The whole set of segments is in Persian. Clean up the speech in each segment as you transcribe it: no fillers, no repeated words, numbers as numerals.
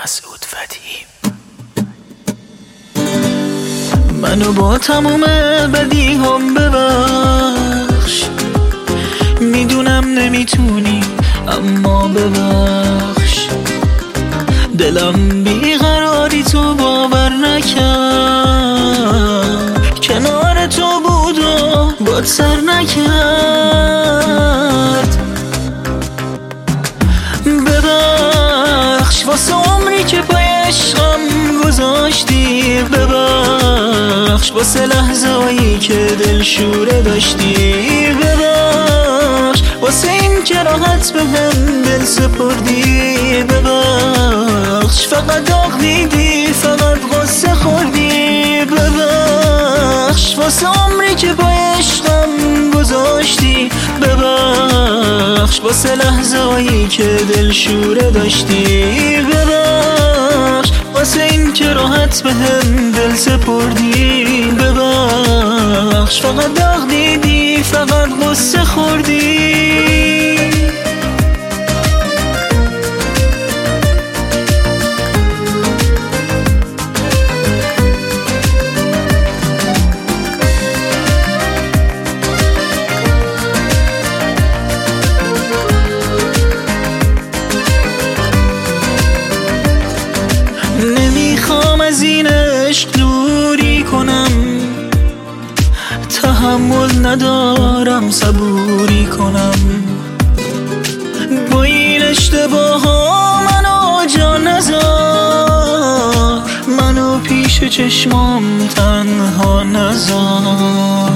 مسعود فتحی. منو با تموم بدی هم ببخش، میدونم نمیتونی اما ببخش. دلم بیقراری تو باور نکرد، کنار تو بود و باد سر نکرد. ببخش واسه عمری که پای عشقم گذاشتی، ببخش واسه لحظه‌هایی که دلشوره داشتی، ببخش واسه این که راحت بهم دل سپردی، ببخش فقط داغ دیدی، فقط غصه خوردی، ببخش واسه عمری که با عشقم گذاشتی، ببخش واسه لحظه‌هایی که دلشوره داشتی، ببخش واسه این که راحت بهم دل سپردی، ببخش فقط داغ دیدی، فقط غصه خوردی. نمیخوام از این عشق دوری کنم، تحمل ندارم صبوری کنم. با این اشتباه ها منو جا نذار، منو پیش چشمام تنها نذار.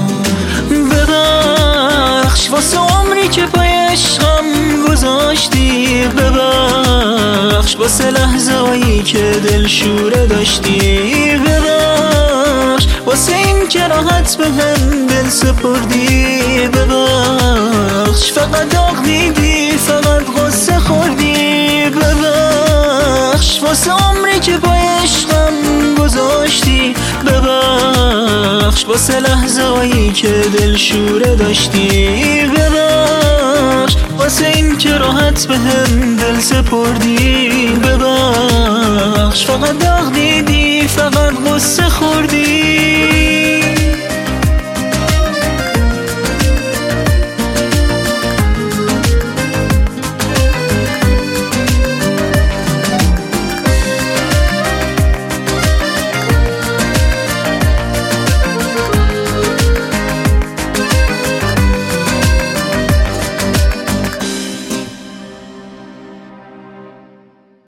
ببخش واسه عمری که پای عشقم گذاشتی، ببخش واسه لحظه‌هایی که دلشوره داشتی، ببخش واسه این که راحت بهم دل سپردی، ببخش فقط داغ دیدی، فقط غصه خوردی، ببخش واسه عمری که با عشقم گذاشتی، ببخش واسه لحظه‌هایی که دلشوره داشتی، ببخش واسه این که راحت بهم دل سپردی، ببخش فقط داغ دیدی، فقط غصه خوردی.